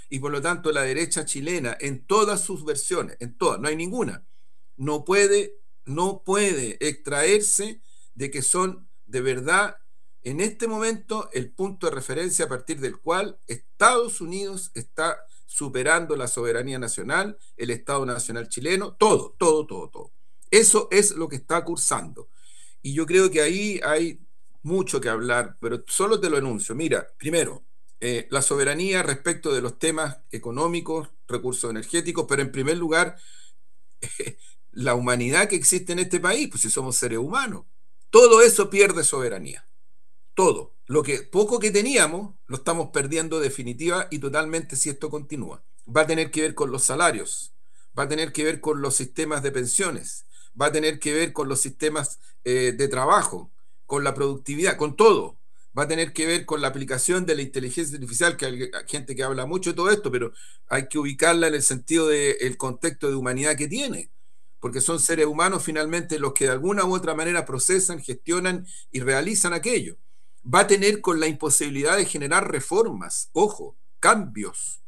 y por lo tanto la derecha chilena, en todas sus versiones, en todas, no hay ninguna, no puede, no puede extraerse de que son de verdad en este momento el punto de referencia a partir del cual Estados Unidos está superando la soberanía nacional, el Estado Nacional chileno, todo, todo, todo, todo. Eso es lo que está cursando. Y yo creo que ahí hay mucho que hablar, pero solo te lo enuncio. Mira, primero, la soberanía respecto de los temas económicos, recursos energéticos, pero en primer lugar, la humanidad que existe en este país, pues si somos seres humanos, todo eso pierde soberanía, todo. Lo que poco que teníamos lo estamos perdiendo definitiva y totalmente si esto continúa. Va a tener que ver con los salarios, va a tener que ver con los sistemas de pensiones, va a tener que ver con los sistemas de trabajo, con la productividad, con todo. Va a tener que ver con la aplicación de la inteligencia artificial, que hay gente que habla mucho de todo esto, pero hay que ubicarla en el sentido del contexto de humanidad que tiene, porque son seres humanos finalmente los que de alguna u otra manera procesan, gestionan y realizan aquello. Va a tener con la imposibilidad de generar reformas, ojo, cambios.